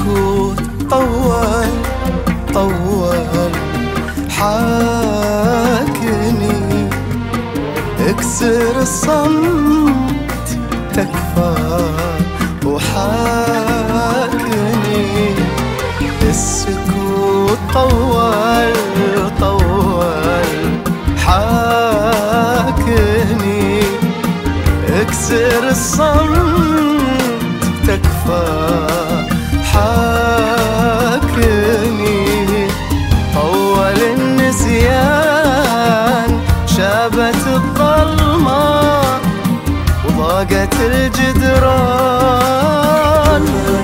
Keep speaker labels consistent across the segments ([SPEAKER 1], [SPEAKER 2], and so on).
[SPEAKER 1] السكوت طول طول حاكني، اكسر الصمت تكفى وحاكني. السكوت طول طول حاكني، اكسر الصمت تكفى حاكني. طول النسيان شابت الظلمة وضاقت الجدران.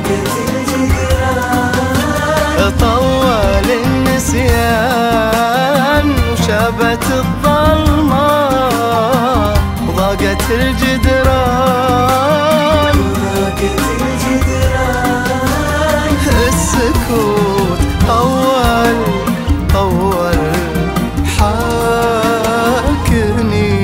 [SPEAKER 1] طول النسيان وشابت الظلمة وضاقت الجدران. السكوت طول طول حاكني.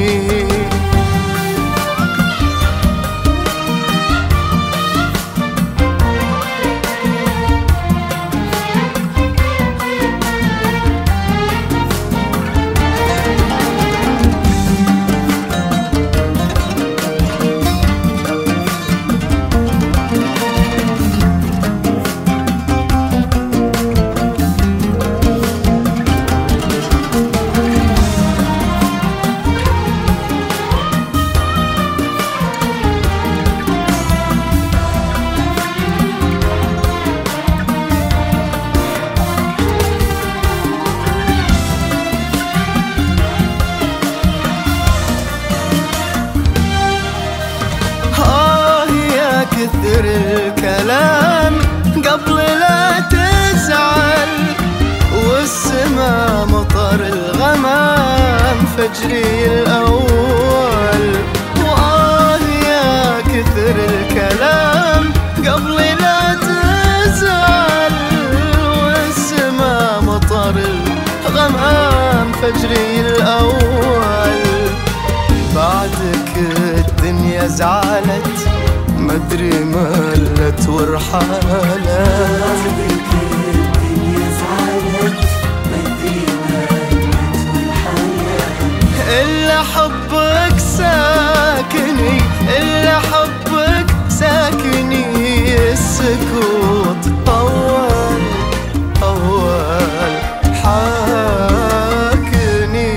[SPEAKER 1] كثر الكلام قبل لا تزعل، والسما مطر الغمام فجري الأول. يا كثر الكلام قبل لا تزعل، والسما مطر الغمام فجري الأول. بعدك الدنيا زعلت مدري ملت ورحالت. إلا حبك ساكني، إلا حبك ساكني. السكوت طول طول حاكني.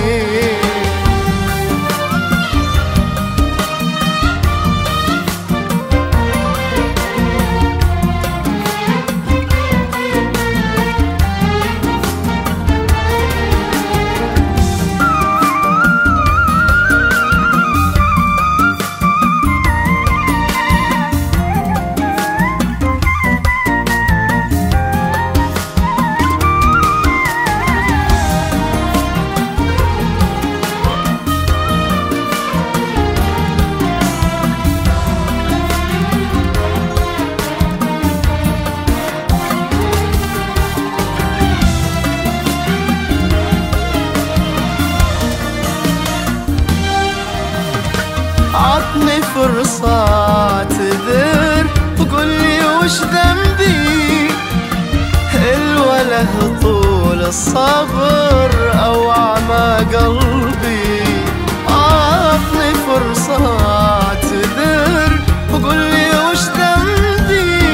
[SPEAKER 1] عطني فرصة اعتذر وقول لي وش ذنبي. الوله طول الصبر أو عمى قلبي. عطني فرصة اعتذر وقول لي وش ذنبي.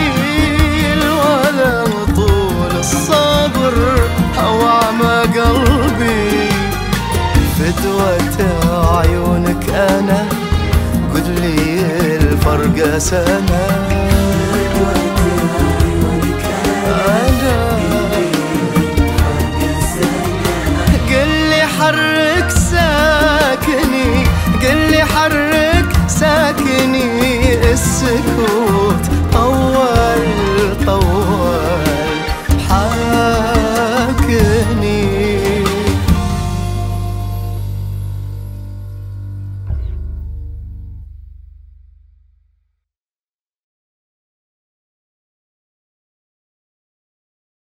[SPEAKER 1] الوله طول الصبر أو عمى قلبي. فدوة عيونك أنا قل لي الفرق سنة. قل لي حرك ساكني، قل لي حرك ساكني. السكوت طول طول حاكني.